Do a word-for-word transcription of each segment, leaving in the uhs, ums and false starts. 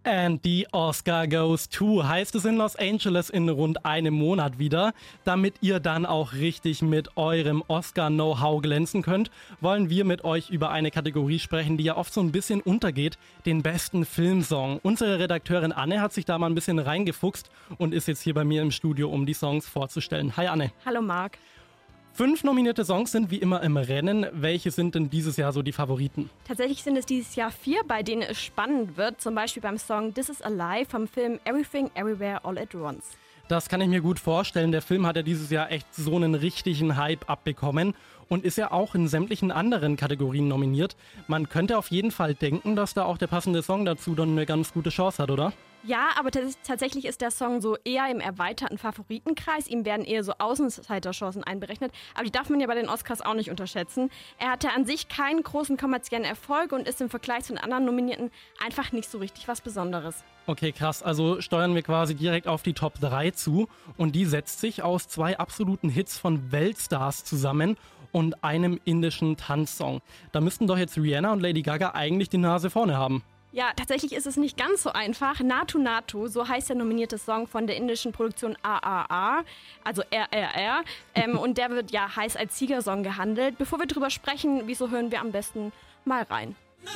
And the Oscar goes to, heißt es in Los Angeles in rund einem Monat wieder. Damit ihr dann auch richtig mit eurem Oscar-Know-how glänzen könnt, wollen wir mit euch über eine Kategorie sprechen, die ja oft so ein bisschen untergeht, den besten Filmsong. Unsere Redakteurin Anne hat sich da mal ein bisschen reingefuchst und ist jetzt hier bei mir im Studio, um die Songs vorzustellen. Hi Anne. Hallo Marc. Fünf nominierte Songs sind wie immer im Rennen. Welche sind denn dieses Jahr so die Favoriten? Tatsächlich sind es dieses Jahr vier, bei denen es spannend wird. Zum Beispiel beim Song This Is Alive vom Film Everything Everywhere All at Once. Das kann ich mir gut vorstellen. Der Film hat ja dieses Jahr echt so einen richtigen Hype abbekommen und ist ja auch in sämtlichen anderen Kategorien nominiert. Man könnte auf jeden Fall denken, dass da auch der passende Song dazu dann eine ganz gute Chance hat, oder? Ja, aber t- tatsächlich ist der Song so eher im erweiterten Favoritenkreis. Ihm werden eher so Außenseiterchancen einberechnet. Aber die darf man ja bei den Oscars auch nicht unterschätzen. Er hatte an sich keinen großen kommerziellen Erfolg und ist im Vergleich zu den anderen Nominierten einfach nicht so richtig was Besonderes. Okay, krass. Also steuern wir quasi direkt auf die Top drei zu. Und die setzt sich aus zwei absoluten Hits von Weltstars zusammen und einem indischen Tanzsong. Da müssten doch jetzt Rihanna und Lady Gaga eigentlich die Nase vorne haben. Ja, tatsächlich ist es nicht ganz so einfach. Natu Natu, so heißt der nominierte Song von der indischen Produktion A A A, also R R R. Ähm, und der wird ja heiß als Siegersong gehandelt. Bevor wir drüber sprechen, wieso hören wir am besten mal rein.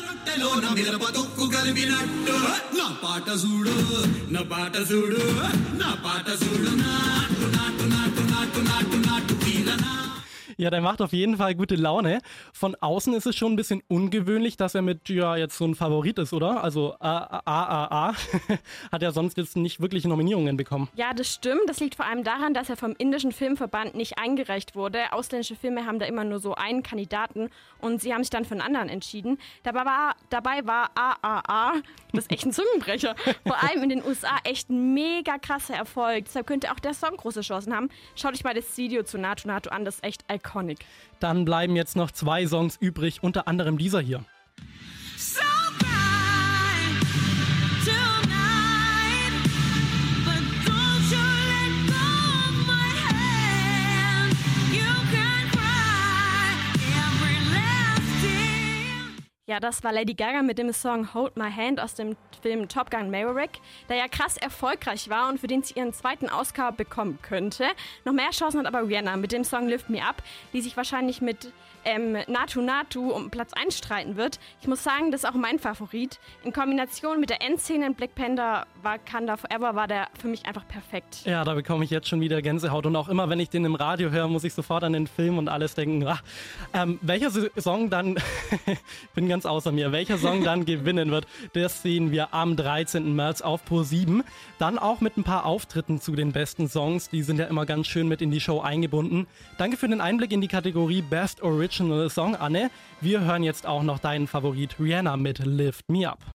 Ja, der macht auf jeden Fall gute Laune. Von außen ist es schon ein bisschen ungewöhnlich, dass er mit, ja, jetzt so ein Favorit ist, oder? Also A A A hat ja sonst jetzt nicht wirklich Nominierungen bekommen. Ja, das stimmt. Das liegt vor allem daran, dass er vom indischen Filmverband nicht eingereicht wurde. Ausländische Filme haben da immer nur so einen Kandidaten und sie haben sich dann für einen anderen entschieden. Dabei war, dabei war A A A, das ist echt ein Zungenbrecher, vor allem in den U S A echt ein mega krasser Erfolg. Deshalb könnte auch der Song große Chancen haben. Schaut euch mal das Video zu Natu Natu an, das ist echt iconic. Dann bleiben jetzt noch zwei Songs übrig, unter anderem dieser hier. So bright tonight, but don't you let go of my hand. You can cry every last tear. Ja, das war Lady Gaga mit dem Song Hold My Hand aus dem Film Top Gun Maverick, der ja krass erfolgreich war und für den sie ihren zweiten Oscar bekommen könnte. Noch mehr Chancen hat aber Rihanna mit dem Song Lift Me Up, die sich wahrscheinlich mit ähm, Natu Natu um Platz eins streiten wird. Ich muss sagen, das ist auch mein Favorit. In Kombination mit der Endszene in Black Panther Wakanda Forever war der für mich einfach perfekt. Ja, da bekomme ich jetzt schon wieder Gänsehaut und auch immer, wenn ich den im Radio höre, muss ich sofort an den Film und alles denken. Ach, ähm, welcher Song dann, ich bin ganz außer mir, welcher Song dann gewinnen wird, das sehen wir am dreizehnten März auf Pro sieben. Dann auch mit ein paar Auftritten zu den besten Songs, die sind ja immer ganz schön mit in die Show eingebunden. Danke für den Einblick in die Kategorie Best Original Song, Anne. Wir hören jetzt auch noch deinen Favorit Rihanna mit Lift Me Up.